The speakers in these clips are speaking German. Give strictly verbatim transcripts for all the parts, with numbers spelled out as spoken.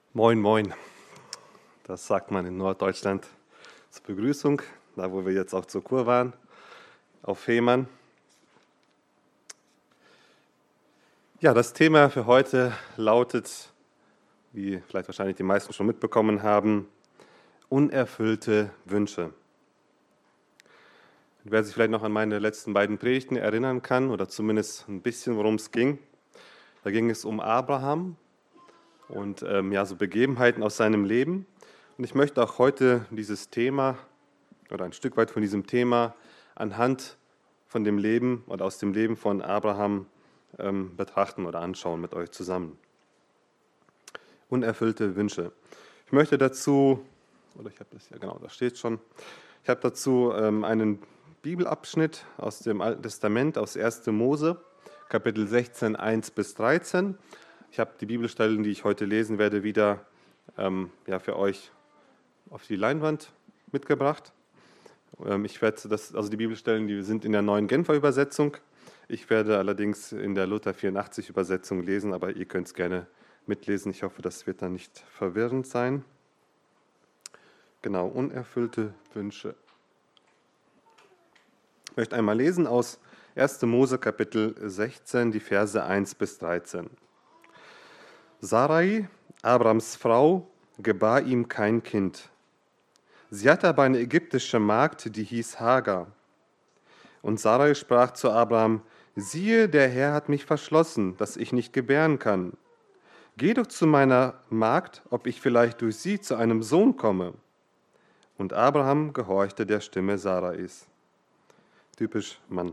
Moin, moin. Das sagt man in Norddeutschland zur Begrüßung, da wo wir jetzt auch zur Kur waren, auf Fehmarn. Ja, das Thema für heute lautet, wie vielleicht wahrscheinlich die meisten schon mitbekommen haben, unerfüllte Wünsche. Wer sich vielleicht noch an meine letzten beiden Predigten erinnern kann, oder zumindest ein bisschen, worum es ging, da ging es um Abraham und ähm, ja, so Begebenheiten aus seinem Leben. Und ich möchte auch heute dieses Thema oder ein Stück weit von diesem Thema anhand von dem Leben oder aus dem Leben von Abraham ähm, betrachten oder anschauen mit euch zusammen. Unerfüllte Wünsche. Ich möchte dazu, oder ich habe das ja genau, da steht schon, ich habe dazu ähm, einen Bibelabschnitt aus dem Alten Testament, aus erster Mose, Kapitel sechzehn, eins bis dreizehn. Ich habe die Bibelstellen, die ich heute lesen werde, wieder ähm, ja, für euch auf die Leinwand mitgebracht. Ähm, ich werde das, also die Bibelstellen, die sind in der neuen Genfer Übersetzung. Ich werde allerdings in der Luther vierundachtzig Übersetzung lesen, aber ihr könnt es gerne mitlesen. Ich hoffe, das wird dann nicht verwirrend sein. Genau, unerfüllte Wünsche. Ich möchte einmal lesen aus erster Mose Kapitel sechzehn, die Verse eins bis dreizehn. Sarai, Abrams Frau, gebar ihm kein Kind. Sie hatte aber eine ägyptische Magd, die hieß Hagar. Und Sarai sprach zu Abram: Siehe, der Herr hat mich verschlossen, dass ich nicht gebären kann. Geh doch zu meiner Magd, ob ich vielleicht durch sie zu einem Sohn komme. Und Abraham gehorchte der Stimme Sarais. Typisch Mann.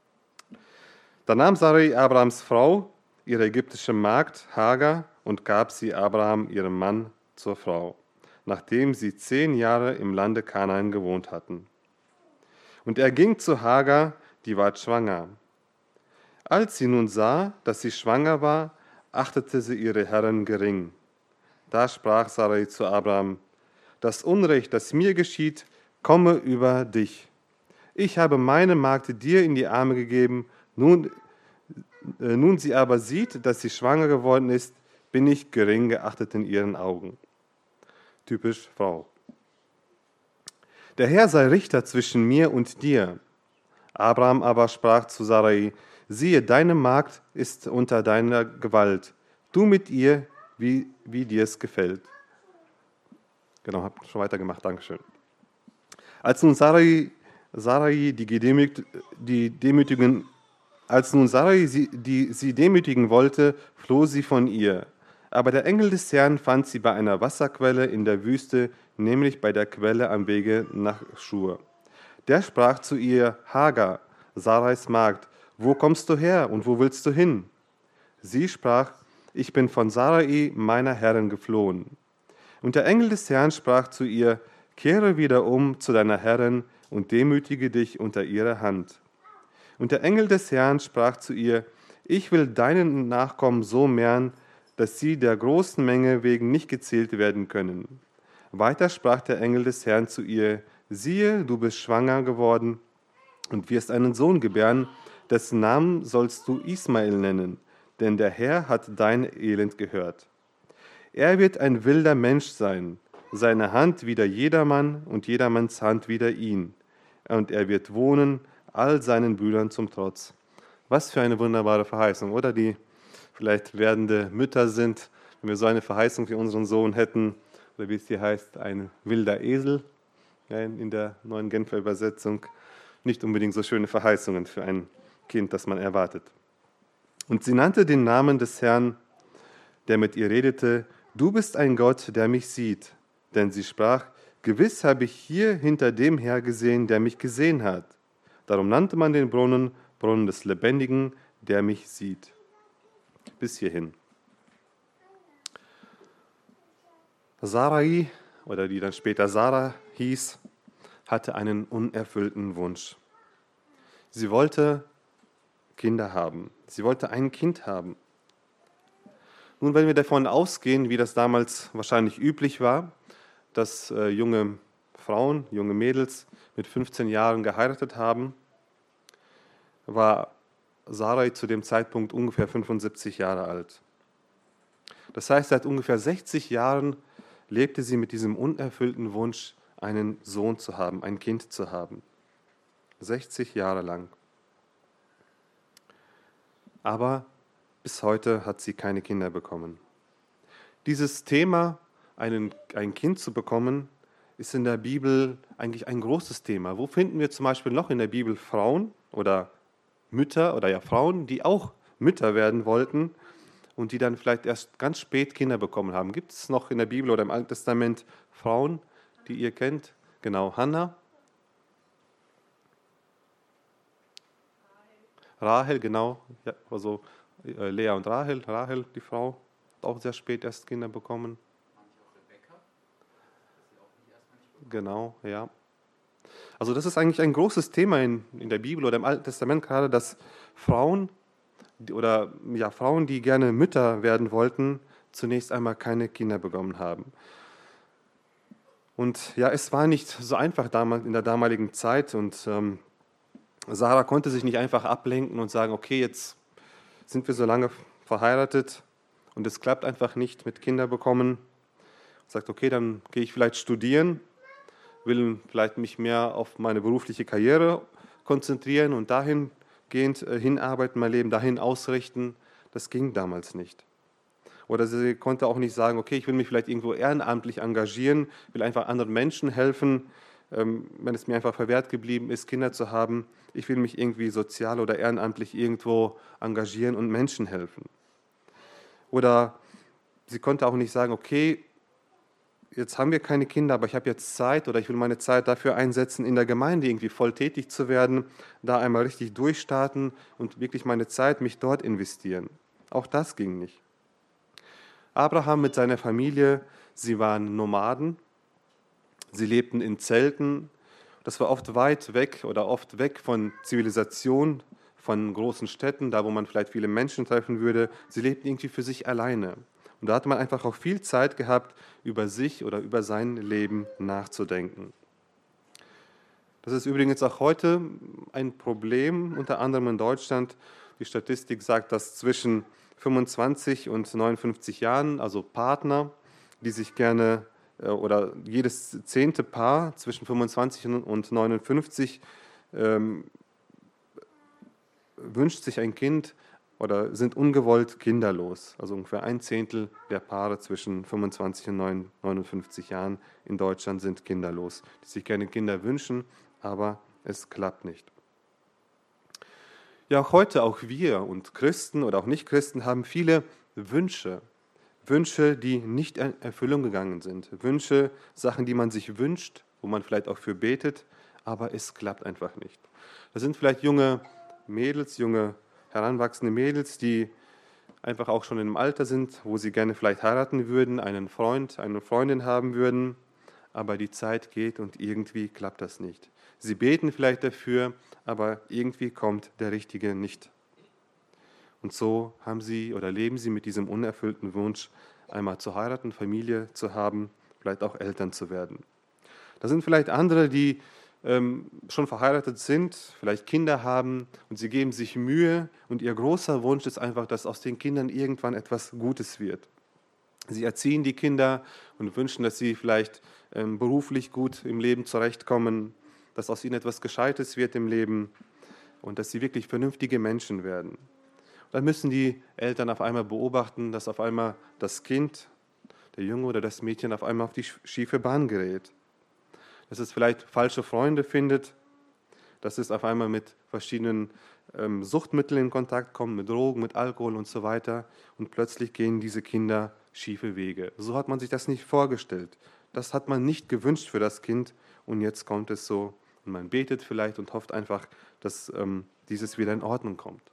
Da nahm Sarai Abrams Frau, ihre ägyptische Magd Hagar, und gab sie Abraham, ihrem Mann, zur Frau, nachdem sie zehn Jahre im Lande Kanaan gewohnt hatten. Und er ging zu Hagar, die ward schwanger. Als sie nun sah, dass sie schwanger war, achtete sie ihre Herren gering. Da sprach Sarai zu Abraham: Das Unrecht, das mir geschieht, komme über dich. Ich habe meine Magd dir in die Arme gegeben, nun, äh, nun sie aber sieht, dass sie schwanger geworden ist, bin ich gering geachtet in ihren Augen. Typisch Frau. Der Herr sei Richter zwischen mir und dir. Abraham aber sprach zu Sarai: Siehe, deine Magd ist unter deiner Gewalt. Du mit ihr, wie, wie dir es gefällt. Genau, hab schon weitergemacht, Dankeschön. Als nun Sarai, Sarai die, gedemütigt, die demütigen, als nun Sarai sie, die, sie demütigen wollte, floh sie von ihr. Aber der Engel des Herrn fand sie bei einer Wasserquelle in der Wüste, nämlich bei der Quelle am Wege nach Schur. Der sprach zu ihr: Hagar, Sarais Magd, wo kommst du her und wo willst du hin? Sie sprach: Ich bin von Sarai, meiner Herrin, geflohen. Und der Engel des Herrn sprach zu ihr: Kehre wieder um zu deiner Herrin und demütige dich unter ihrer Hand. Und der Engel des Herrn sprach zu ihr: Ich will deinen Nachkommen so mehren, dass sie der großen Menge wegen nicht gezählt werden können. Weiter sprach der Engel des Herrn zu ihr: Siehe, du bist schwanger geworden und wirst einen Sohn gebären, dessen Namen sollst du Ismael nennen, denn der Herr hat dein Elend gehört. Er wird ein wilder Mensch sein, seine Hand wider jedermann und jedermanns Hand wider ihn. Und er wird wohnen, all seinen Brüdern zum Trotz. Was für eine wunderbare Verheißung, oder? Die vielleicht werdende Mütter sind, wenn wir so eine Verheißung für unseren Sohn hätten, oder wie es hier heißt, ein wilder Esel, ja, in der neuen Genfer Übersetzung. Nicht unbedingt so schöne Verheißungen für ein Kind, das man erwartet. Und sie nannte den Namen des Herrn, der mit ihr redete: Du bist ein Gott, der mich sieht. Denn sie sprach: Gewiss habe ich hier hinter dem Herr gesehen, der mich gesehen hat. Darum nannte man den Brunnen Brunnen des Lebendigen, der mich sieht. Bis hierhin. Sarai, oder die dann später Sarah hieß, hatte einen unerfüllten Wunsch. Sie wollte Kinder haben. Sie wollte ein Kind haben. Nun, wenn wir davon ausgehen, wie das damals wahrscheinlich üblich war, dass äh, junge Frauen, junge Mädels mit fünfzehn Jahren geheiratet haben, war Sarai zu dem Zeitpunkt ungefähr fünfundsiebzig Jahre alt. Das heißt, seit ungefähr sechzig Jahren lebte sie mit diesem unerfüllten Wunsch, einen Sohn zu haben, ein Kind zu haben. sechzig Jahre lang. Aber bis heute hat sie keine Kinder bekommen. Dieses Thema, einen, ein Kind zu bekommen, ist in der Bibel eigentlich ein großes Thema. Wo finden wir zum Beispiel noch in der Bibel Frauen oder Mütter oder ja Frauen, die auch Mütter werden wollten und die dann vielleicht erst ganz spät Kinder bekommen haben? Gibt es noch in der Bibel oder im Alten Testament Frauen, die ihr kennt? Genau, Hannah. Rahel, genau. Ja, also äh, Lea und Rahel. Rahel, die Frau, hat auch sehr spät erst Kinder bekommen. Genau, ja. Also das ist eigentlich ein großes Thema in, in der Bibel oder im Alten Testament gerade, dass Frauen oder ja, Frauen, die gerne Mütter werden wollten, zunächst einmal keine Kinder bekommen haben. Und ja, es war nicht so einfach damals in der damaligen Zeit und ähm, Sarah konnte sich nicht einfach ablenken und sagen, okay, jetzt sind wir so lange verheiratet und es klappt einfach nicht mit Kinder bekommen. Sagt, okay, dann gehe ich vielleicht studieren, will vielleicht mich mehr auf meine berufliche Karriere konzentrieren und dahingehend äh, hinarbeiten, mein Leben dahin ausrichten. Das ging damals nicht. Oder sie konnte auch nicht sagen, okay, ich will mich vielleicht irgendwo ehrenamtlich engagieren, will einfach anderen Menschen helfen, ähm, wenn es mir einfach verwehrt geblieben ist, Kinder zu haben. Ich will mich irgendwie sozial oder ehrenamtlich irgendwo engagieren und Menschen helfen. Oder sie konnte auch nicht sagen, okay, jetzt haben wir keine Kinder, aber ich habe jetzt Zeit oder ich will meine Zeit dafür einsetzen, in der Gemeinde irgendwie voll tätig zu werden, da einmal richtig durchstarten und wirklich meine Zeit, mich dort investieren. Auch das ging nicht. Abraham mit seiner Familie, sie waren Nomaden, sie lebten in Zelten. Das war oft weit weg oder oft weg von Zivilisation, von großen Städten, da wo man vielleicht viele Menschen treffen würde. Sie lebten irgendwie für sich alleine. Und da hat man einfach auch viel Zeit gehabt, über sich oder über sein Leben nachzudenken. Das ist übrigens auch heute ein Problem, unter anderem in Deutschland. Die Statistik sagt, dass zwischen fünfundzwanzig und neunundfünfzig Jahren, also Partner, die sich gerne oder jedes zehnte Paar zwischen fünfundzwanzig und neunundfünfzig ähm, wünscht sich ein Kind oder sind ungewollt kinderlos. Also ungefähr ein Zehntel der Paare zwischen fünfundzwanzig und neunundfünfzig Jahren in Deutschland sind kinderlos, die sich gerne Kinder wünschen, aber es klappt nicht. Ja, auch heute, auch wir und Christen oder auch Nicht-Christen haben viele Wünsche. Wünsche, die nicht in Erfüllung gegangen sind. Wünsche, Sachen, die man sich wünscht, wo man vielleicht auch für betet, aber es klappt einfach nicht. Das sind vielleicht junge Mädels, junge heranwachsende Mädels, die einfach auch schon im Alter sind, wo sie gerne vielleicht heiraten würden, einen Freund, eine Freundin haben würden, aber die Zeit geht und irgendwie klappt das nicht. Sie beten vielleicht dafür, aber irgendwie kommt der Richtige nicht. Und so haben sie oder leben sie mit diesem unerfüllten Wunsch, einmal zu heiraten, Familie zu haben, vielleicht auch Eltern zu werden. Da sind vielleicht andere, die ähm, schon verheiratet sind, vielleicht Kinder haben und sie geben sich Mühe und ihr großer Wunsch ist einfach, dass aus den Kindern irgendwann etwas Gutes wird. Sie erziehen die Kinder und wünschen, dass sie vielleicht ähm, beruflich gut im Leben zurechtkommen, dass aus ihnen etwas Gescheites wird im Leben und dass sie wirklich vernünftige Menschen werden. Dann müssen die Eltern auf einmal beobachten, dass auf einmal das Kind, der Junge oder das Mädchen auf einmal auf die schiefe Bahn gerät. Dass es vielleicht falsche Freunde findet, dass es auf einmal mit verschiedenen ähm, Suchtmitteln in Kontakt kommt, mit Drogen, mit Alkohol und so weiter. Und plötzlich gehen diese Kinder schiefe Wege. So hat man sich das nicht vorgestellt. Das hat man nicht gewünscht für das Kind und jetzt kommt es so. Und man betet vielleicht und hofft einfach, dass ähm, dieses wieder in Ordnung kommt.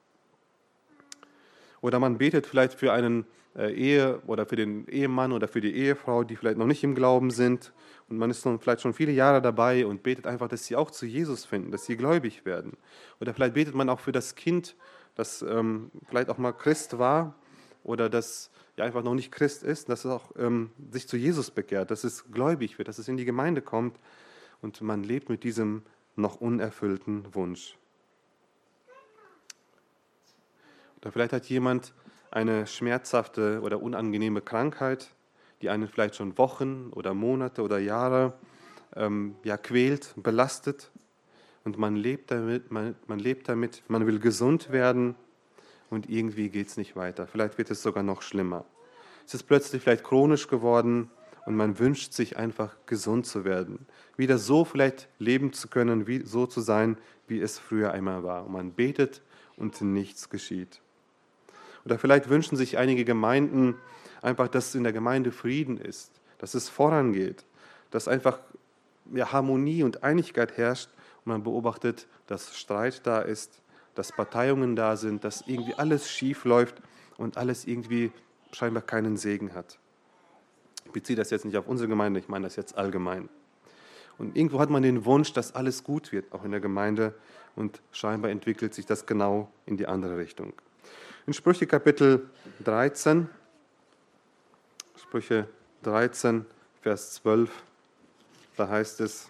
Oder man betet vielleicht für einen äh, Ehe oder für den Ehemann oder für die Ehefrau, die vielleicht noch nicht im Glauben sind. Und man ist dann vielleicht schon viele Jahre dabei und betet einfach, dass sie auch zu Jesus finden, dass sie gläubig werden. Oder vielleicht betet man auch für das Kind, das ähm, vielleicht auch mal Christ war oder das ja einfach noch nicht Christ ist, dass es auch ähm, sich zu Jesus bekehrt, dass es gläubig wird, dass es in die Gemeinde kommt. Und man lebt mit diesem noch unerfüllten Wunsch. Oder vielleicht hat jemand eine schmerzhafte oder unangenehme Krankheit, die einen vielleicht schon Wochen oder Monate oder Jahre ähm, ja, quält, belastet. Und man lebt damit, man, man lebt damit, man will gesund werden und irgendwie geht es nicht weiter. Vielleicht wird es sogar noch schlimmer. Es ist plötzlich vielleicht chronisch geworden und man wünscht sich einfach gesund zu werden. Wieder so vielleicht leben zu können, wie, so zu sein, wie es früher einmal war. Und man betet und nichts geschieht. Oder vielleicht wünschen sich einige Gemeinden einfach, dass in der Gemeinde Frieden ist, dass es vorangeht, dass einfach ja, Harmonie und Einigkeit herrscht und man beobachtet, dass Streit da ist, dass Parteiungen da sind, dass irgendwie alles schief läuft und alles irgendwie scheinbar keinen Segen hat. Ich beziehe das jetzt nicht auf unsere Gemeinde, ich meine das jetzt allgemein. Und irgendwo hat man den Wunsch, dass alles gut wird, auch in der Gemeinde, und scheinbar entwickelt sich das genau in die andere Richtung. In Sprüche Kapitel dreizehn, Sprüche dreizehn, Vers zwölf, da heißt es: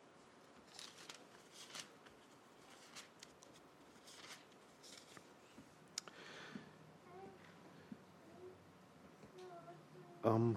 ähm,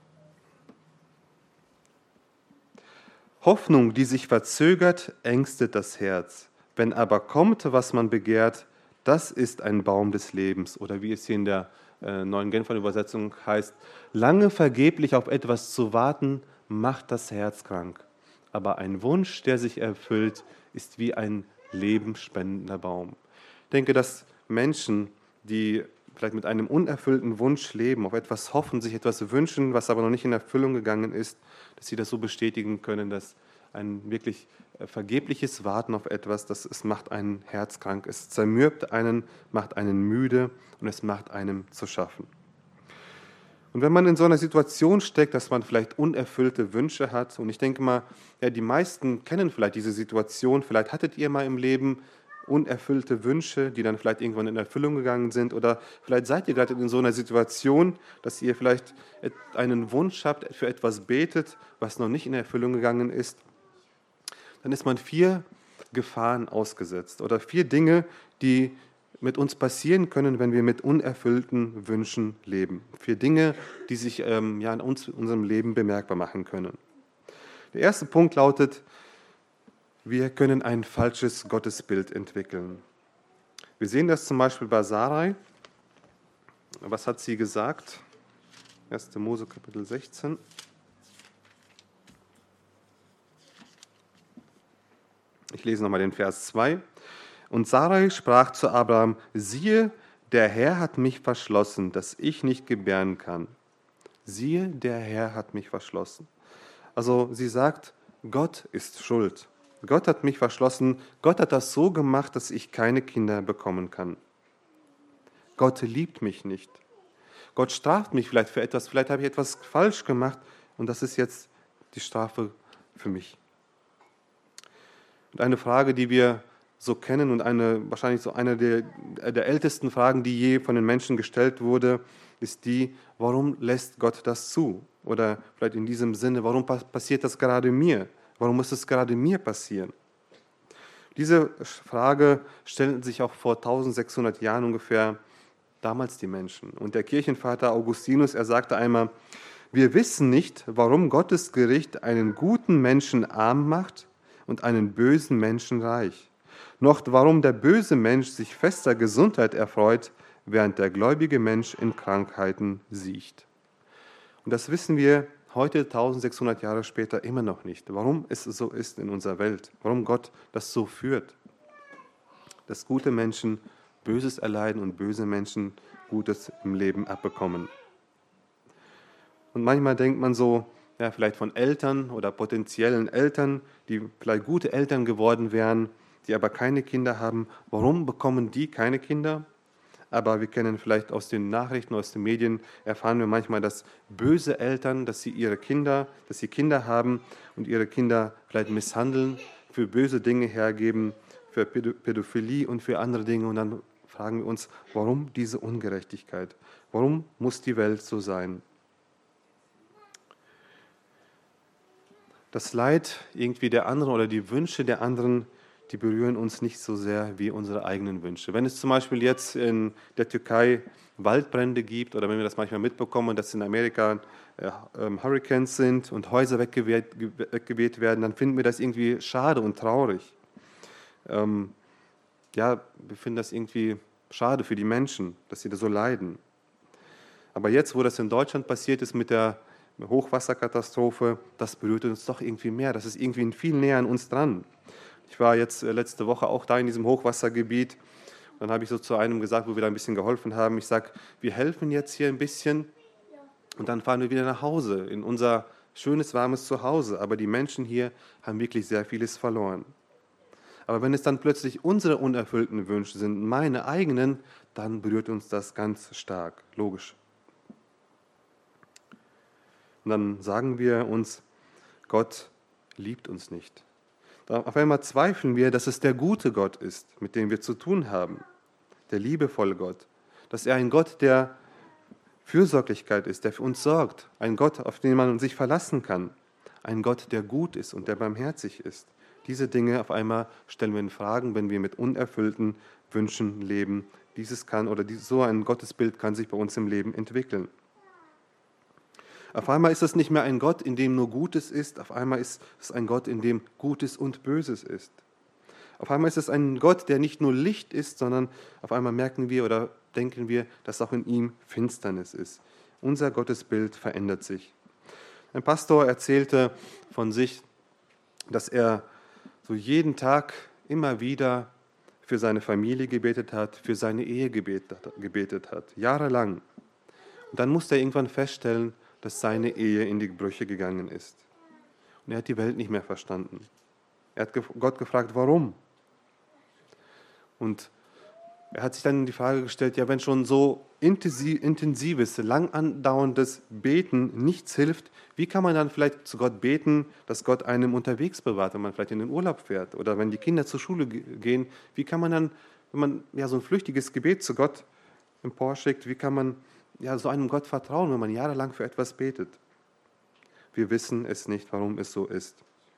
Hoffnung, die sich verzögert, ängstet das Herz. Wenn aber kommt, was man begehrt, das ist ein Baum des Lebens. Oder wie es hier in der äh, neuen Genfer Übersetzung heißt: Lange vergeblich auf etwas zu warten, macht das Herz krank. Aber ein Wunsch, der sich erfüllt, ist wie ein lebensspendender Baum. Ich denke, dass Menschen, die vielleicht mit einem unerfüllten Wunsch leben, auf etwas hoffen, sich etwas wünschen, was aber noch nicht in Erfüllung gegangen ist, dass sie das so bestätigen können, dass ein wirklich vergebliches Warten auf etwas, das es macht einen herzkrank, es zermürbt einen, macht einen müde und es macht einem zu schaffen. Und wenn man in so einer Situation steckt, dass man vielleicht unerfüllte Wünsche hat, und ich denke mal, ja, die meisten kennen vielleicht diese Situation, vielleicht hattet ihr mal im Leben unerfüllte Wünsche, die dann vielleicht irgendwann in Erfüllung gegangen sind, oder vielleicht seid ihr gerade in so einer Situation, dass ihr vielleicht einen Wunsch habt, für etwas betet, was noch nicht in Erfüllung gegangen ist. Dann ist man vier Gefahren ausgesetzt oder vier Dinge, die mit uns passieren können, wenn wir mit unerfüllten Wünschen leben. Vier Dinge, die sich ähm, ja, in uns, in unserem Leben bemerkbar machen können. Der erste Punkt lautet: Wir können ein falsches Gottesbild entwickeln. Wir sehen das zum Beispiel bei Sarai. Was hat sie gesagt? erster Mose Kapitel sechzehn. Ich lese nochmal den Vers zwei. Und Sarai sprach zu Abraham: Siehe, der Herr hat mich verschlossen, dass ich nicht gebären kann. Siehe, der Herr hat mich verschlossen. Also sie sagt, Gott ist schuld. Gott hat mich verschlossen. Gott hat das so gemacht, dass ich keine Kinder bekommen kann. Gott liebt mich nicht. Gott straft mich vielleicht für etwas. Vielleicht habe ich etwas falsch gemacht und das ist jetzt die Strafe für mich. Und eine Frage, die wir so kennen und eine, wahrscheinlich so eine der, der ältesten Fragen, die je von den Menschen gestellt wurde, ist die: Warum lässt Gott das zu? Oder vielleicht in diesem Sinne: Warum passiert das gerade mir? Warum muss es gerade mir passieren? Diese Frage stellten sich auch vor eintausendsechshundert Jahren ungefähr damals die Menschen. Und der Kirchenvater Augustinus, er sagte einmal: Wir wissen nicht, warum Gottes Gericht einen guten Menschen arm macht und einen bösen Menschen reich, noch warum der böse Mensch sich fester Gesundheit erfreut, während der gläubige Mensch in Krankheiten siecht. Und das wissen wir heute, eintausendsechshundert Jahre später, immer noch nicht, warum es so ist in unserer Welt, warum Gott das so führt, dass gute Menschen Böses erleiden und böse Menschen Gutes im Leben abbekommen. Und manchmal denkt man so, ja, vielleicht von Eltern oder potenziellen Eltern, die vielleicht gute Eltern geworden wären, die aber keine Kinder haben. Warum bekommen die keine Kinder? Aber wir kennen vielleicht aus den Nachrichten, aus den Medien, erfahren wir manchmal, dass böse Eltern, dass sie ihre Kinder, dass sie Kinder haben und ihre Kinder vielleicht misshandeln, für böse Dinge hergeben, für Pädophilie und für andere Dinge. Und dann fragen wir uns, warum diese Ungerechtigkeit? Warum muss die Welt so sein? Das Leid irgendwie der anderen oder die Wünsche der anderen, die berühren uns nicht so sehr wie unsere eigenen Wünsche. Wenn es zum Beispiel jetzt in der Türkei Waldbrände gibt oder wenn wir das manchmal mitbekommen, dass in Amerika äh, ähm, Hurricanes sind und Häuser weggeweht, weggeweht werden, dann finden wir das irgendwie schade und traurig. Ähm, ja, wir finden das irgendwie schade für die Menschen, dass sie da so leiden. Aber jetzt, wo das in Deutschland passiert ist mit der Hochwasserkatastrophe, das berührt uns doch irgendwie mehr. Das ist irgendwie viel näher an uns dran. Ich war jetzt letzte Woche auch da in diesem Hochwassergebiet. Dann habe ich so zu einem gesagt, wo wir da ein bisschen geholfen haben, ich sage, wir helfen jetzt hier ein bisschen und dann fahren wir wieder nach Hause, in unser schönes, warmes Zuhause. Aber die Menschen hier haben wirklich sehr vieles verloren. Aber wenn es dann plötzlich unsere unerfüllten Wünsche sind, meine eigenen, dann berührt uns das ganz stark, logisch. Und dann sagen wir uns, Gott liebt uns nicht. Auf einmal zweifeln wir, dass es der gute Gott ist, mit dem wir zu tun haben, der liebevolle Gott, dass er ein Gott der Fürsorglichkeit ist, der für uns sorgt, ein Gott, auf den man sich verlassen kann, ein Gott, der gut ist und der barmherzig ist. Diese Dinge auf einmal stellen wir in Fragen, wenn wir mit unerfüllten Wünschen leben. Dieses kann oder so ein Gottesbild kann sich bei uns im Leben entwickeln. Auf einmal ist es nicht mehr ein Gott, in dem nur Gutes ist, auf einmal ist es ein Gott, in dem Gutes und Böses ist. Auf einmal ist es ein Gott, der nicht nur Licht ist, sondern auf einmal merken wir oder denken wir, dass auch in ihm Finsternis ist. Unser Gottesbild verändert sich. Ein Pastor erzählte von sich, dass er so jeden Tag immer wieder für seine Familie gebetet hat, für seine Ehe gebetet hat, jahrelang. Und dann musste er irgendwann feststellen, dass seine Ehe in die Brüche gegangen ist. Und er hat die Welt nicht mehr verstanden. Er hat Gott gefragt, warum? Und er hat sich dann die Frage gestellt, ja, wenn schon so intensives, lang andauerndes Beten nichts hilft, wie kann man dann vielleicht zu Gott beten, dass Gott einem unterwegs bewahrt, wenn man vielleicht in den Urlaub fährt oder wenn die Kinder zur Schule gehen, wie kann man dann, wenn man ja so ein flüchtiges Gebet zu Gott emporschickt, wie kann man ja so einem Gott vertrauen, wenn man jahrelang für etwas betet? Wir wissen es nicht, warum es so ist.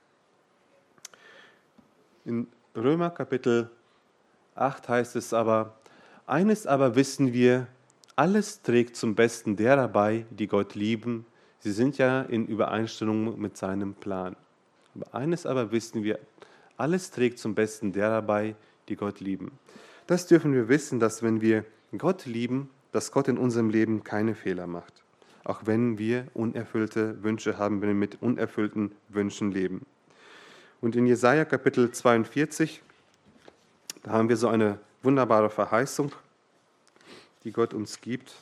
In Römer Kapitel acht heißt es aber, eines aber wissen wir, alles trägt zum Besten derer bei, die Gott lieben. Sie sind ja in Übereinstimmung mit seinem Plan. Aber eines aber wissen wir, alles trägt zum Besten derer bei, die Gott lieben. Das dürfen wir wissen, dass wenn wir Gott lieben, dass Gott in unserem Leben keine Fehler macht. Auch wenn wir unerfüllte Wünsche haben, wenn wir mit unerfüllten Wünschen leben. Und in Jesaja Kapitel zweiundvierzig, da haben wir so eine wunderbare Verheißung, die Gott uns gibt.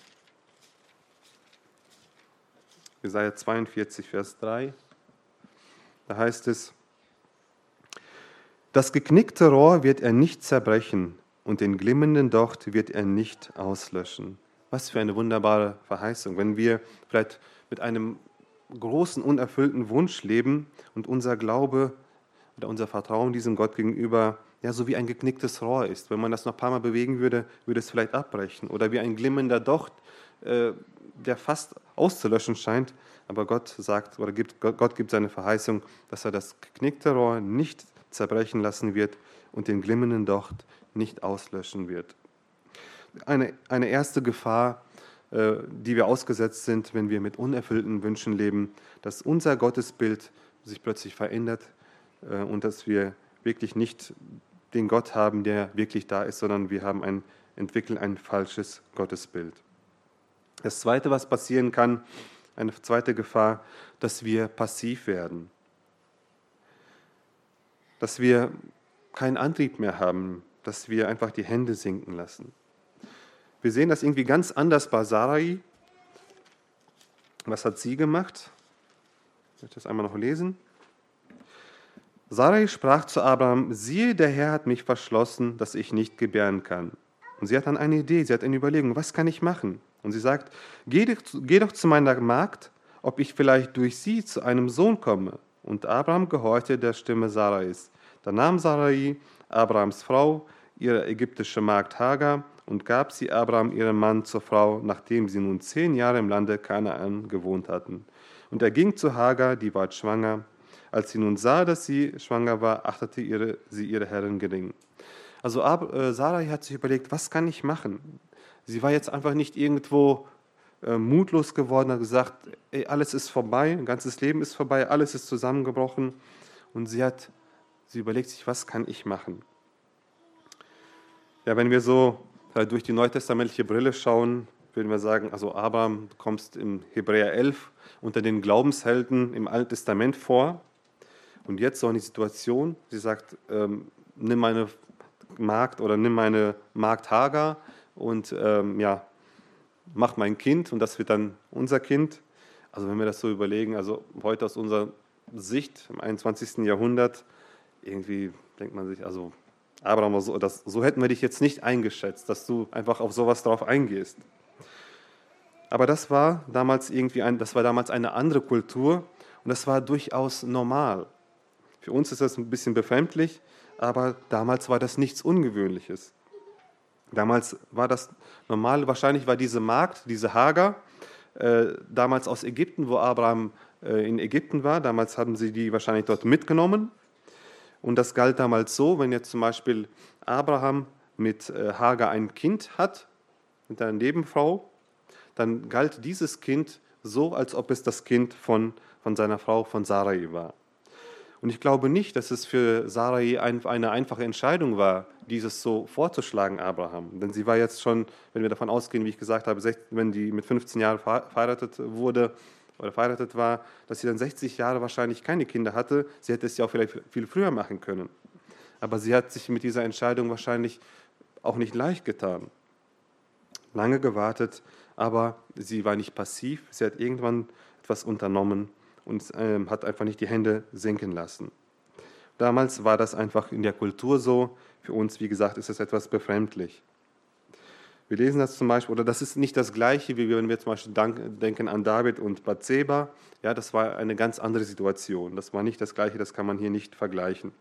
Jesaja zweiundvierzig, Vers drei. Da heißt es, das geknickte Rohr wird er nicht zerbrechen und den glimmenden Docht wird er nicht auslöschen. Was für eine wunderbare Verheißung. Wenn wir vielleicht mit einem großen, unerfüllten Wunsch leben und unser Glaube oder unser Vertrauen diesem Gott gegenüber ja so wie ein geknicktes Rohr ist. Wenn man das noch ein paar Mal bewegen würde, würde es vielleicht abbrechen. Oder wie ein glimmender Docht, äh, der fast auszulöschen scheint. Aber Gott sagt, oder gibt, Gott gibt seine Verheißung, dass er das geknickte Rohr nicht zerbrechen lassen wird und den glimmenden Docht nicht auslöschen wird. Eine, eine erste Gefahr, äh, die wir ausgesetzt sind, wenn wir mit unerfüllten Wünschen leben, dass unser Gottesbild sich plötzlich verändert äh, und dass wir wirklich nicht den Gott haben, der wirklich da ist, sondern wir haben ein, entwickeln ein falsches Gottesbild. Das Zweite, was passieren kann, eine zweite Gefahr, dass wir passiv werden. Dass wir keinen Antrieb mehr haben, dass wir einfach die Hände sinken lassen. Wir sehen das irgendwie ganz anders bei Sarai. Was hat sie gemacht? Ich möchte das einmal noch lesen. Sarai sprach zu Abraham, siehe, der Herr hat mich verschlossen, dass ich nicht gebären kann. Und sie hat dann eine Idee, sie hat eine Überlegung, was kann ich machen? Und sie sagt, geh, geh doch zu meiner Magd, ob ich vielleicht durch sie zu einem Sohn komme. Und Abraham gehorchte der Stimme Sarais. Da nahm Sarai Abrahams Frau, ihre ägyptische Magd Hagar, und gab sie Abraham, ihrem Mann, zur Frau, nachdem sie nun zehn Jahre im Lande Kanaan gewohnt hatten. Und er ging zu Hagar, die ward schwanger. Als sie nun sah, dass sie schwanger war, achtete ihre, sie ihre Herrin gering. Also Ab, äh, Sarai hat sich überlegt, was kann ich machen? Sie war jetzt einfach nicht irgendwo äh, mutlos geworden, hat gesagt, ey, alles ist vorbei, ein ganzes Leben ist vorbei, alles ist zusammengebrochen. Und sie hat, sie überlegt sich, was kann ich machen? Ja, wenn wir so äh, durch die neutestamentliche Brille schauen, würden wir sagen, also Abraham, du kommst im Hebräer elf unter den Glaubenshelden im Alten Testament vor. Und jetzt so eine Situation, sie sagt, ähm, nimm meine Magd oder nimm meine Magd Hagar und ähm, ja, mach mein Kind und das wird dann unser Kind. Also wenn wir das so überlegen, also heute aus unserer Sicht im einundzwanzigsten Jahrhundert, irgendwie denkt man sich, also Abraham, so, das, so hätten wir dich jetzt nicht eingeschätzt, dass du einfach auf sowas drauf eingehst. Aber das war damals irgendwie ein, das war damals eine andere Kultur und das war durchaus normal. Für uns ist das ein bisschen befremdlich, aber damals war das nichts Ungewöhnliches. Damals war das normal, wahrscheinlich war diese Magd, diese Hagar, äh, damals aus Ägypten, wo Abraham äh, in Ägypten war, damals haben sie die wahrscheinlich dort mitgenommen. Und das galt damals so, wenn jetzt zum Beispiel Abraham mit äh, Hagar ein Kind hat, mit einer Nebenfrau, dann galt dieses Kind so, als ob es das Kind von, von seiner Frau, von Sarai war. Und ich glaube nicht, dass es für Sarai ein, eine einfache Entscheidung war, dieses so vorzuschlagen, Abraham. Denn sie war jetzt schon, wenn wir davon ausgehen, wie ich gesagt habe, wenn die mit fünfzehn Jahren verheiratet wurde oder verheiratet war, dass sie dann sechzig Jahre wahrscheinlich keine Kinder hatte. Sie hätte es ja auch vielleicht viel früher machen können. Aber sie hat sich mit dieser Entscheidung wahrscheinlich auch nicht leicht getan. Lange gewartet, aber sie war nicht passiv. Sie hat irgendwann etwas unternommen und ähm, hat einfach nicht die Hände sinken lassen. Damals war das einfach in der Kultur so. Für uns, wie gesagt, ist es etwas befremdlich. Wir lesen das zum Beispiel, oder das ist nicht das Gleiche, wie wenn wir zum Beispiel denken an David und Bathseba. Ja, das war eine ganz andere Situation. Das war nicht das Gleiche, das kann man hier nicht vergleichen.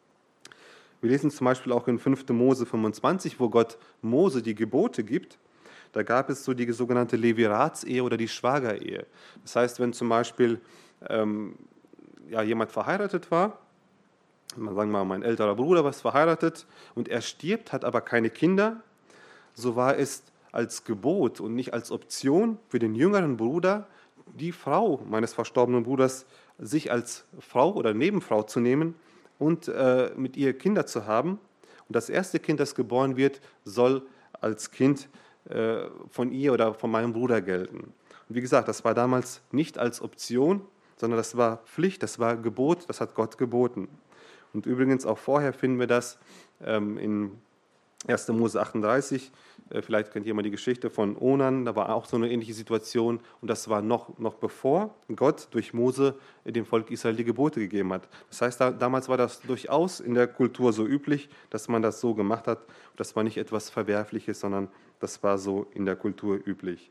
Wir lesen zum Beispiel auch in fünften Mose fünfundzwanzig, wo Gott Mose die Gebote gibt. Da gab es so die sogenannte Leviratsehe oder die Schwagerehe. Das heißt, wenn zum Beispiel ähm, ja, jemand verheiratet war, sagen wir mal, mein älterer Bruder war verheiratet und er stirbt, hat aber keine Kinder, so war es als Gebot und nicht als Option für den jüngeren Bruder, die Frau meines verstorbenen Bruders sich als Frau oder Nebenfrau zu nehmen und äh, mit ihr Kinder zu haben. Und das erste Kind, das geboren wird, soll als Kind äh, von ihr oder von meinem Bruder gelten. Und wie gesagt, das war damals nicht als Option, sondern das war Pflicht, das war Gebot, das hat Gott geboten. Und übrigens auch vorher finden wir das ähm, in ersten Mose achtunddreißig, äh, vielleicht kennt ihr mal die Geschichte von Onan, da war auch so eine ähnliche Situation und das war noch, noch bevor Gott durch Mose dem Volk Israel die Gebote gegeben hat. Das heißt, da, damals war das durchaus in der Kultur so üblich, dass man das so gemacht hat. Das war nicht etwas Verwerfliches, sondern das war so in der Kultur üblich.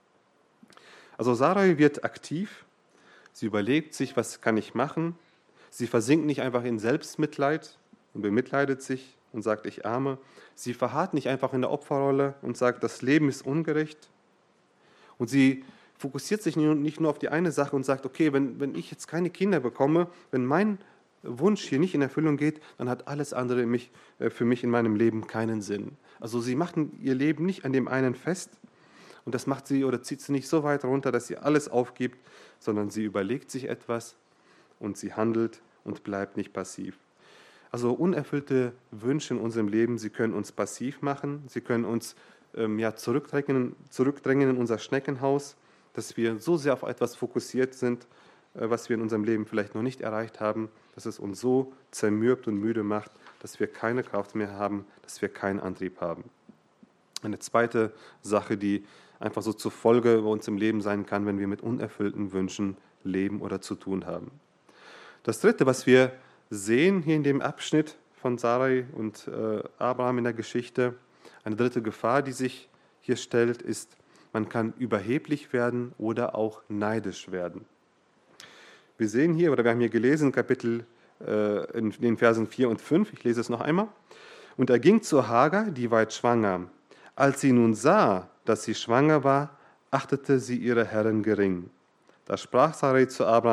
Also Sarai wird aktiv, sie überlegt sich, was kann ich machen. Sie versinkt nicht einfach in Selbstmitleid und bemitleidet sich und sagt, ich arme. Sie verharrt nicht einfach in der Opferrolle und sagt, das Leben ist ungerecht. Und sie fokussiert sich nicht nur auf die eine Sache und sagt, okay, wenn, wenn ich jetzt keine Kinder bekomme, wenn mein Wunsch hier nicht in Erfüllung geht, dann hat alles andere mich, für mich in meinem Leben keinen Sinn. Also sie macht ihr Leben nicht an dem einen fest und das macht sie oder zieht sie nicht so weit runter, dass sie alles aufgibt, sondern sie überlegt sich etwas und sie handelt und bleibt nicht passiv. Also unerfüllte Wünsche in unserem Leben, sie können uns passiv machen, sie können uns ähm, ja, zurückdrängen, zurückdrängen in unser Schneckenhaus, dass wir so sehr auf etwas fokussiert sind, äh, was wir in unserem Leben vielleicht noch nicht erreicht haben, dass es uns so zermürbt und müde macht, dass wir keine Kraft mehr haben, dass wir keinen Antrieb haben. Eine zweite Sache, die einfach so zur Folge bei uns im Leben sein kann, wenn wir mit unerfüllten Wünschen leben oder zu tun haben. Das Dritte, was wir sehen hier in dem Abschnitt von Sarai und äh, Abraham in der Geschichte, eine dritte Gefahr, die sich hier stellt, ist, man kann überheblich werden oder auch neidisch werden. Wir sehen hier, oder wir haben hier gelesen, Kapitel äh, in den Versen vier und fünf, ich lese es noch einmal. Und er ging zu Hagar, die ward schwanger. Als sie nun sah, dass sie schwanger war, achtete sie ihre Herrin gering. Da sprach Sarai zu Abraham,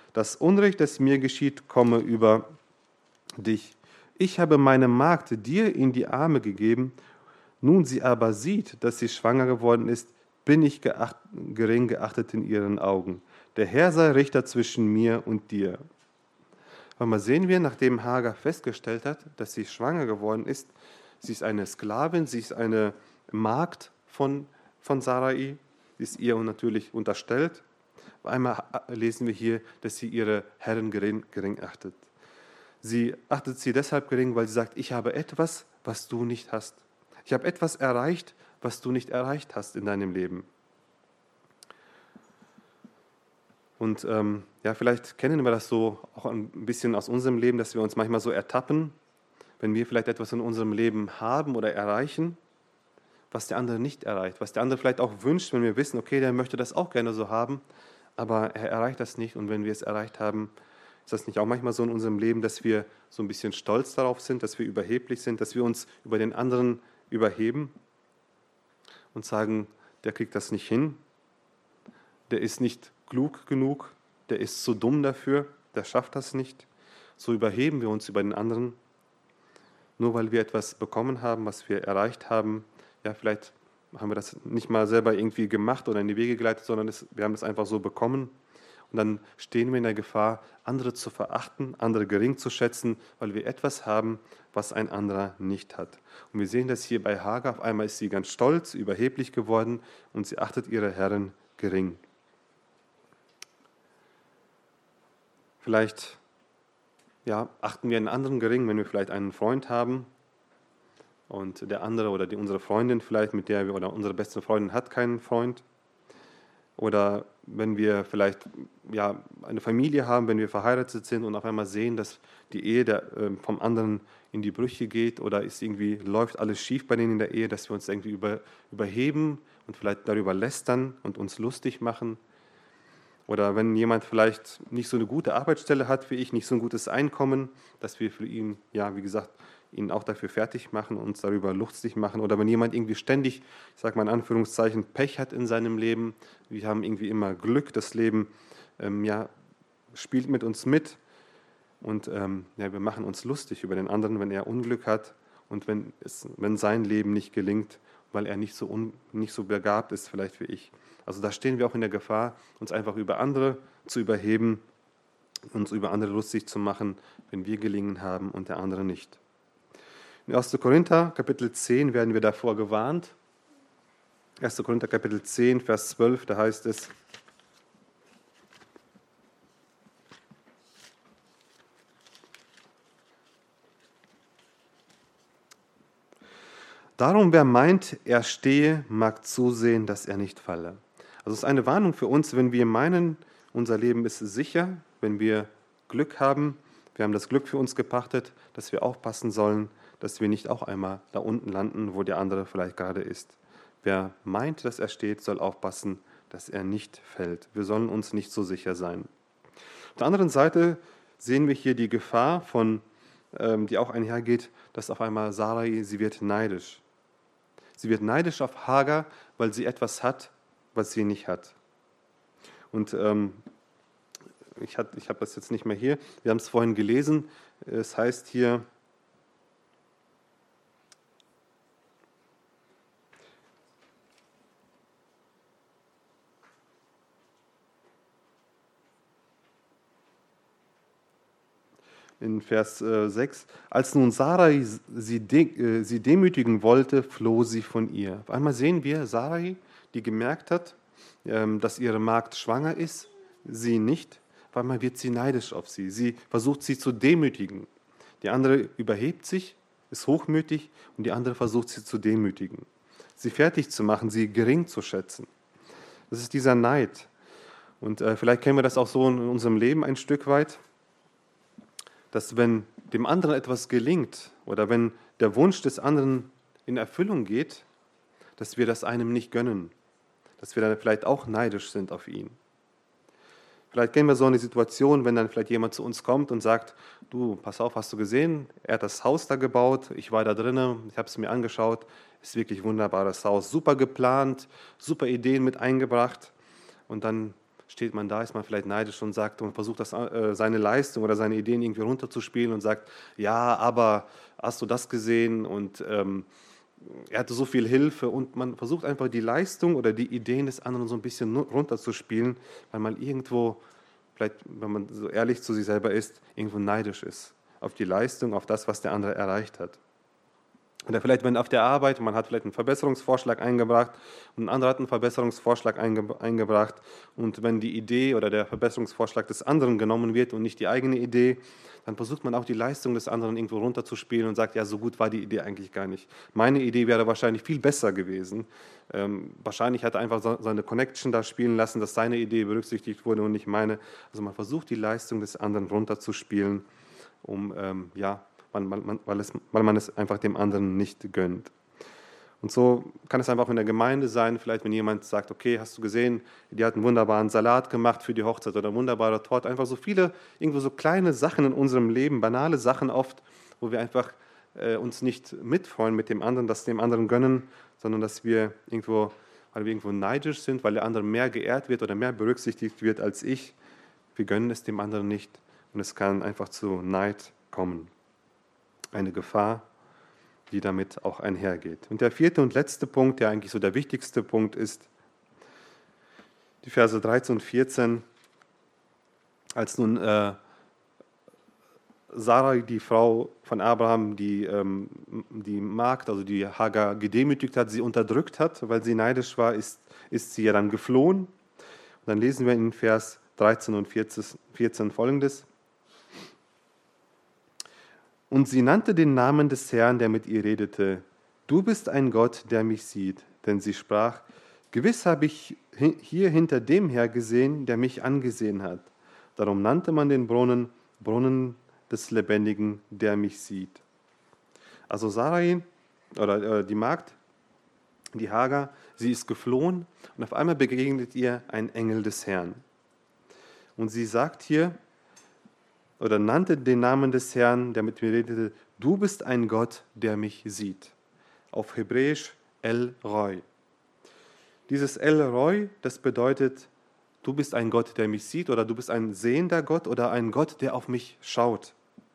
Das Unrecht, das mir geschieht, komme über dich. Ich habe meine Magd dir in die Arme gegeben, nun sie aber sieht, dass sie schwanger geworden ist, bin ich geacht, gering geachtet in ihren Augen. Der Herr sei Richter zwischen mir und dir. Aber mal sehen wir, nachdem Hagar festgestellt hat, dass sie schwanger geworden ist, sie ist eine Sklavin, sie ist eine Magd von, von Sarai, sie ist ihr natürlich unterstellt. Auf einmal lesen wir hier, dass sie ihre Herrin gering, gering achtet. Sie achtet sie deshalb gering, weil sie sagt, ich habe etwas, was du nicht hast. Ich habe etwas erreicht, was du nicht erreicht hast in deinem Leben. Und ähm, ja, vielleicht kennen wir das so auch ein bisschen aus unserem Leben, dass wir uns manchmal so ertappen, wenn wir vielleicht etwas in unserem Leben haben oder erreichen, was der andere nicht erreicht, was der andere vielleicht auch wünscht, wenn wir wissen, okay, der möchte das auch gerne so haben, aber er erreicht das nicht. Und wenn wir es erreicht haben, ist das nicht auch manchmal so in unserem Leben, dass wir so ein bisschen stolz darauf sind, dass wir überheblich sind, dass wir uns über den anderen überheben und sagen, der kriegt das nicht hin, der ist nicht klug genug, der ist zu dumm dafür, der schafft das nicht. So überheben wir uns über den anderen, nur weil wir etwas bekommen haben, was wir erreicht haben. Ja, vielleicht haben wir das nicht mal selber irgendwie gemacht oder in die Wege geleitet, sondern es, wir haben es einfach so bekommen. Und dann stehen wir in der Gefahr, andere zu verachten, andere gering zu schätzen, weil wir etwas haben, was ein anderer nicht hat. Und wir sehen das hier bei Hagar. Auf einmal ist sie ganz stolz, überheblich geworden und sie achtet ihre Herren gering. Vielleicht ja, achten wir einen anderen gering, wenn wir vielleicht einen Freund haben und der andere oder die, unsere Freundin vielleicht, mit der wir oder unsere beste Freundin hat keinen Freund. Oder wenn wir vielleicht ja, eine Familie haben, wenn wir verheiratet sind und auf einmal sehen, dass die Ehe der, äh, vom anderen in die Brüche geht oder ist irgendwie, läuft alles schief bei denen in der Ehe, dass wir uns irgendwie über, überheben und vielleicht darüber lästern und uns lustig machen. Oder wenn jemand vielleicht nicht so eine gute Arbeitsstelle hat wie ich, nicht so ein gutes Einkommen, dass wir für ihn, ja, wie gesagt, ihn auch dafür fertig machen, uns darüber lustig machen. Oder wenn jemand irgendwie ständig, ich sage mal in Anführungszeichen, Pech hat in seinem Leben, wir haben irgendwie immer Glück, das Leben ähm, ja, spielt mit uns mit und ähm, ja, wir machen uns lustig über den anderen, wenn er Unglück hat und wenn, es, wenn sein Leben nicht gelingt, weil er nicht so, un, nicht so begabt ist vielleicht wie ich. Also da stehen wir auch in der Gefahr, uns einfach über andere zu überheben, uns über andere lustig zu machen, wenn wir gelingen haben und der andere nicht. In erster Korinther, Kapitel zehn, werden wir davor gewarnt. erster Korinther, Kapitel zehn, Vers zwölf, da heißt es, darum, wer meint, er stehe, mag zusehen, dass er nicht falle. Also es ist eine Warnung für uns, wenn wir meinen, unser Leben ist sicher, wenn wir Glück haben, wir haben das Glück für uns gepachtet, dass wir aufpassen sollen, dass wir nicht auch einmal da unten landen, wo der andere vielleicht gerade ist. Wer meint, dass er steht, soll aufpassen, dass er nicht fällt. Wir sollen uns nicht so sicher sein. Auf der anderen Seite sehen wir hier die Gefahr, von, ähm, die auch einhergeht, dass auf einmal Sarai, sie wird neidisch. Sie wird neidisch auf Hagar, weil sie etwas hat, was sie nicht hat. Und ähm, ich, hat, ich habe das jetzt nicht mehr hier. Wir haben es vorhin gelesen. Es heißt hier, in Vers äh, sechs, als nun Sarai sie, de, äh, sie demütigen wollte, floh sie von ihr. Auf einmal sehen wir Sarai, die gemerkt hat, ähm, dass ihre Magd schwanger ist, sie nicht. Auf einmal wird sie neidisch auf sie. Sie versucht, sie zu demütigen. Die andere überhebt sich, ist hochmütig und die andere versucht, sie zu demütigen. Sie fertig zu machen, sie gering zu schätzen. Das ist dieser Neid. Und äh, vielleicht kennen wir das auch so in unserem Leben ein Stück weit, dass wenn dem anderen etwas gelingt oder wenn der Wunsch des anderen in Erfüllung geht, dass wir das einem nicht gönnen, dass wir dann vielleicht auch neidisch sind auf ihn. Vielleicht kennen wir so eine Situation, wenn dann vielleicht jemand zu uns kommt und sagt, du, pass auf, hast du gesehen, er hat das Haus da gebaut, ich war da drinnen, ich habe es mir angeschaut, ist wirklich ein wunderbares Haus, super geplant, super Ideen mit eingebracht und dann steht man da, ist man vielleicht neidisch und sagt und versucht, das, äh, seine Leistung oder seine Ideen irgendwie runterzuspielen und sagt, ja, aber hast du das gesehen und ähm, er hatte so viel Hilfe und man versucht einfach die Leistung oder die Ideen des anderen so ein bisschen nu- runterzuspielen, weil man irgendwo, vielleicht, wenn man so ehrlich zu sich selber ist, irgendwo neidisch ist auf die Leistung, auf das, was der andere erreicht hat. Oder vielleicht, wenn auf der Arbeit, man hat vielleicht einen Verbesserungsvorschlag eingebracht und ein anderer hat einen Verbesserungsvorschlag einge eingebracht und wenn die Idee oder der Verbesserungsvorschlag des anderen genommen wird und nicht die eigene Idee, dann versucht man auch die Leistung des anderen irgendwo runterzuspielen und sagt, ja, so gut war die Idee eigentlich gar nicht. Meine Idee wäre wahrscheinlich viel besser gewesen. Ähm, wahrscheinlich hat er einfach so, seine Connection da spielen lassen, dass seine Idee berücksichtigt wurde und nicht meine. Also man versucht, die Leistung des anderen runterzuspielen, um, ähm, ja, weil man, weil, es, weil man es einfach dem anderen nicht gönnt. Und so kann es einfach auch in der Gemeinde sein, vielleicht wenn jemand sagt, okay, hast du gesehen, die hat einen wunderbaren Salat gemacht für die Hochzeit oder eine wunderbare Torte, einfach so viele, irgendwo so kleine Sachen in unserem Leben, banale Sachen oft, wo wir einfach äh, uns nicht mitfreuen mit dem anderen, das dem anderen gönnen, sondern dass wir irgendwo, weil wir irgendwo neidisch sind, weil der andere mehr geehrt wird oder mehr berücksichtigt wird als ich, wir gönnen es dem anderen nicht und es kann einfach zu Neid kommen. Eine Gefahr, die damit auch einhergeht. Und der vierte und letzte Punkt, der eigentlich so der wichtigste Punkt ist, die Verse dreizehn und vierzehn, als nun äh, Sarai, die Frau von Abraham, die, ähm, die Magd, also die Hagar gedemütigt hat, sie unterdrückt hat, weil sie neidisch war, ist, ist sie ja dann geflohen. Und dann lesen wir in Vers dreizehn und vierzehn folgendes. Und sie nannte den Namen des Herrn, der mit ihr redete. Du bist ein Gott, der mich sieht. Denn sie sprach, gewiss habe ich hier hinter dem Herr gesehen, der mich angesehen hat. Darum nannte man den Brunnen, Brunnen des Lebendigen, der mich sieht. Also Sarai, oder äh, die Magd, die Hagar, sie ist geflohen und auf einmal begegnet ihr ein Engel des Herrn. Und sie sagt hier, oder nannte den Namen des Herrn, der mit mir redete, du bist ein Gott, der mich sieht. Auf Hebräisch El Roi. Dieses El Roi, das bedeutet, du bist ein Gott, der mich sieht, oder du bist ein sehender Gott oder ein Gott, der auf mich schaut.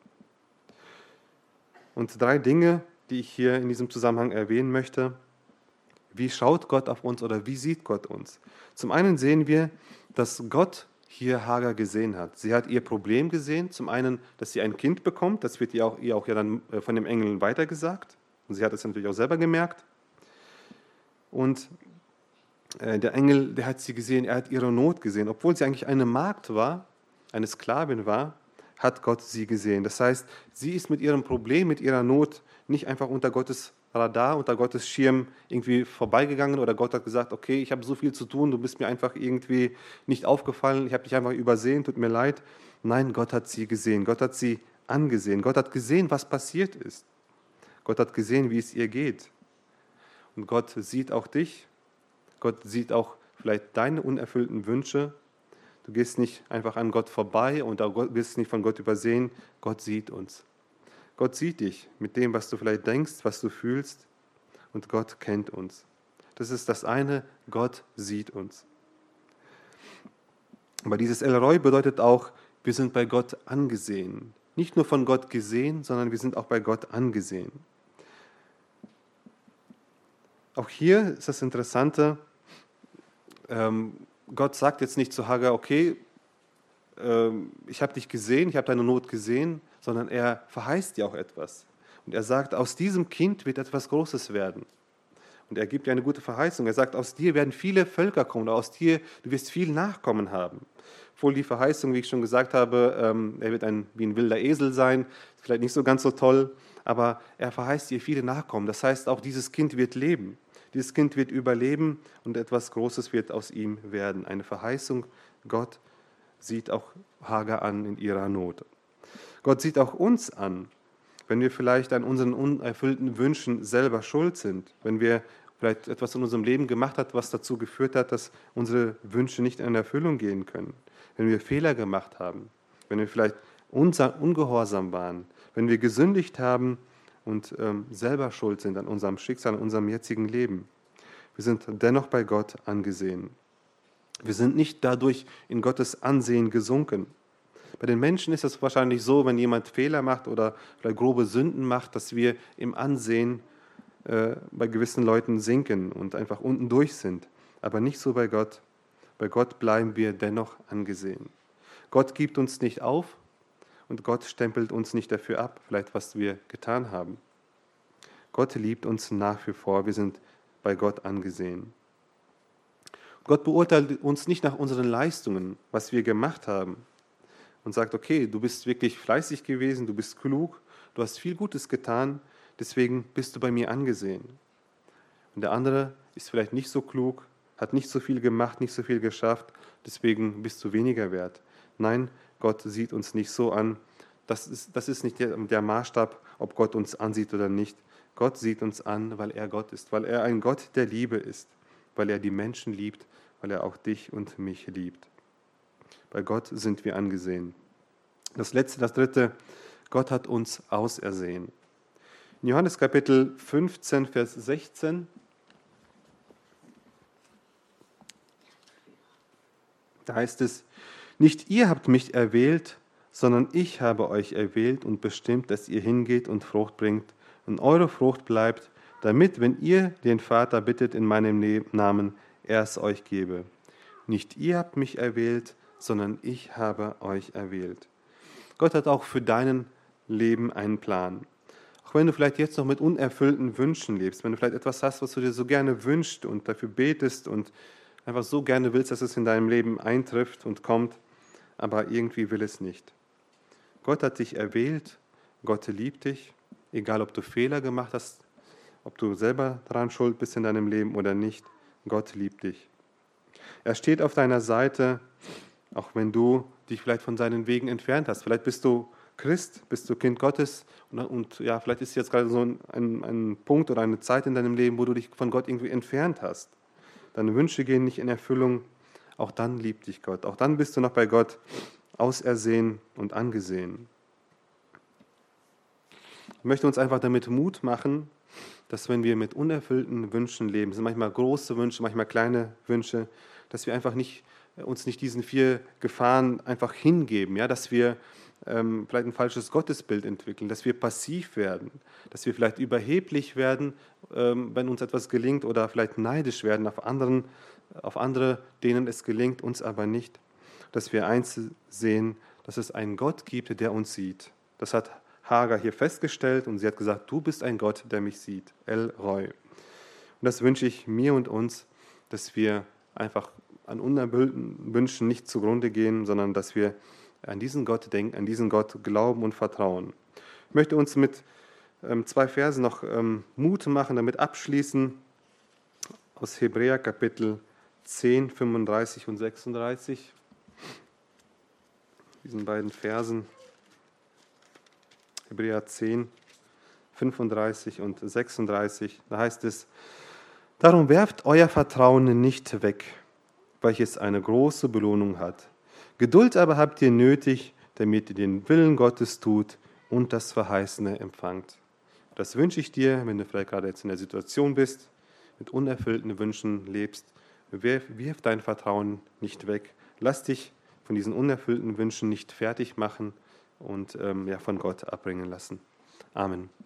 Und drei Dinge, die ich hier in diesem Zusammenhang erwähnen möchte. Wie schaut Gott auf uns oder wie sieht Gott uns? Zum einen sehen wir, dass Gott hier Hagar gesehen hat. Sie hat ihr Problem gesehen, zum einen, dass sie ein Kind bekommt, das wird ihr auch, ihr auch ja dann von dem Engel weitergesagt und sie hat es natürlich auch selber gemerkt. Und äh, der Engel, der hat sie gesehen, er hat ihre Not gesehen. Obwohl sie eigentlich eine Magd war, eine Sklavin war, hat Gott sie gesehen. Das heißt, sie ist mit ihrem Problem, mit ihrer Not nicht einfach unter Gottes Radar, unter Gottes Schirm irgendwie vorbeigegangen oder Gott hat gesagt, okay, ich habe so viel zu tun, du bist mir einfach irgendwie nicht aufgefallen, ich habe dich einfach übersehen, tut mir leid. Nein, Gott hat sie gesehen, Gott hat sie angesehen, Gott hat gesehen, was passiert ist. Gott hat gesehen, wie es ihr geht. Und Gott sieht auch dich, Gott sieht auch vielleicht deine unerfüllten Wünsche. Du gehst nicht einfach an Gott vorbei und du wirst nicht von Gott übersehen, Gott sieht uns. Gott sieht dich mit dem, was du vielleicht denkst, was du fühlst, und Gott kennt uns. Das ist das eine, Gott sieht uns. Aber dieses El Roi bedeutet auch, wir sind bei Gott angesehen. Nicht nur von Gott gesehen, sondern wir sind auch bei Gott angesehen. Auch hier ist das Interessante, ähm, Gott sagt jetzt nicht zu Hagar, okay, ähm, ich habe dich gesehen, ich habe deine Not gesehen, sondern er verheißt dir auch etwas. Und er sagt, aus diesem Kind wird etwas Großes werden. Und er gibt dir eine gute Verheißung. Er sagt, aus dir werden viele Völker kommen, aus dir, du wirst viel Nachkommen haben. Obwohl die Verheißung, wie ich schon gesagt habe, ähm, er wird ein, wie ein wilder Esel sein, vielleicht nicht so ganz so toll, aber er verheißt dir viele Nachkommen. Das heißt, auch dieses Kind wird leben. Dieses Kind wird überleben und etwas Großes wird aus ihm werden. Eine Verheißung, Gott sieht auch Hagar an in ihrer Not. Gott sieht auch uns an, wenn wir vielleicht an unseren unerfüllten Wünschen selber schuld sind, wenn wir vielleicht etwas in unserem Leben gemacht haben, was dazu geführt hat, dass unsere Wünsche nicht in Erfüllung gehen können, wenn wir Fehler gemacht haben, wenn wir vielleicht ungehorsam waren, wenn wir gesündigt haben und ähm, selber schuld sind an unserem Schicksal, an unserem jetzigen Leben. Wir sind dennoch bei Gott angesehen. Wir sind nicht dadurch in Gottes Ansehen gesunken. Bei den Menschen ist es wahrscheinlich so, wenn jemand Fehler macht oder vielleicht grobe Sünden macht, dass wir im Ansehen äh, bei gewissen Leuten sinken und einfach unten durch sind. Aber nicht so bei Gott. Bei Gott bleiben wir dennoch angesehen. Gott gibt uns nicht auf und Gott stempelt uns nicht dafür ab, vielleicht was wir getan haben. Gott liebt uns nach wie vor. Wir sind bei Gott angesehen. Gott beurteilt uns nicht nach unseren Leistungen, was wir gemacht haben, und sagt, okay, du bist wirklich fleißig gewesen, du bist klug, du hast viel Gutes getan, deswegen bist du bei mir angesehen. Und der andere ist vielleicht nicht so klug, hat nicht so viel gemacht, nicht so viel geschafft, deswegen bist du weniger wert. Nein, Gott sieht uns nicht so an. Das ist, das ist nicht der, der Maßstab, ob Gott uns ansieht oder nicht. Gott sieht uns an, weil er Gott ist, weil er ein Gott der Liebe ist, weil er die Menschen liebt, weil er auch dich und mich liebt. Bei Gott sind wir angesehen. Das letzte, das dritte, Gott hat uns ausersehen. In Johannes Kapitel fünfzehn, Vers sechzehn, da heißt es, nicht ihr habt mich erwählt, sondern ich habe euch erwählt und bestimmt, dass ihr hingeht und Frucht bringt und eure Frucht bleibt, damit, wenn ihr den Vater bittet in meinem Namen, er es euch gebe. Nicht ihr habt mich erwählt, sondern ich habe euch erwählt. Gott hat auch für dein Leben einen Plan. Auch wenn du vielleicht jetzt noch mit unerfüllten Wünschen lebst, wenn du vielleicht etwas hast, was du dir so gerne wünschst und dafür betest und einfach so gerne willst, dass es in deinem Leben eintrifft und kommt, aber irgendwie will es nicht. Gott hat dich erwählt, Gott liebt dich, egal ob du Fehler gemacht hast, ob du selber daran schuld bist in deinem Leben oder nicht, Gott liebt dich. Er steht auf deiner Seite, auch wenn du dich vielleicht von seinen Wegen entfernt hast. Vielleicht bist du Christ, bist du Kind Gottes und, und ja, vielleicht ist jetzt gerade so ein, ein, ein Punkt oder eine Zeit in deinem Leben, wo du dich von Gott irgendwie entfernt hast. Deine Wünsche gehen nicht in Erfüllung, auch dann liebt dich Gott. Auch dann bist du noch bei Gott ausersehen und angesehen. Ich möchte uns einfach damit Mut machen, dass wenn wir mit unerfüllten Wünschen leben, das sind manchmal große Wünsche, manchmal kleine Wünsche, dass wir einfach nicht, uns nicht diesen vier Gefahren einfach hingeben, ja, dass wir ähm, vielleicht ein falsches Gottesbild entwickeln, dass wir passiv werden, dass wir vielleicht überheblich werden, ähm, wenn uns etwas gelingt, oder vielleicht neidisch werden auf anderen, auf andere, denen es gelingt, uns aber nicht. Dass wir eins sehen, dass es einen Gott gibt, der uns sieht. Das hat Hagar hier festgestellt und sie hat gesagt, du bist ein Gott, der mich sieht, El Roi. Und das wünsche ich mir und uns, dass wir einfach an unerfüllten Wünschen nicht zugrunde gehen, sondern dass wir an diesen Gott denken, an diesen Gott glauben und vertrauen. Ich möchte uns mit ähm, zwei Versen noch ähm, Mut machen, damit abschließen, aus Hebräer Kapitel zehn, fünfunddreißig und sechsunddreißig. Diesen beiden Versen. Hebräer zehn, fünfunddreißig und sechsunddreißig, da heißt es, darum werft euer Vertrauen nicht weg, welches eine große Belohnung hat. Geduld aber habt ihr nötig, damit ihr den Willen Gottes tut und das Verheißene empfangt. Das wünsche ich dir, wenn du vielleicht gerade jetzt in der Situation bist, mit unerfüllten Wünschen lebst, wirf, wirf dein Vertrauen nicht weg. Lass dich von diesen unerfüllten Wünschen nicht fertig machen und ähm, ja, von Gott abbringen lassen. Amen.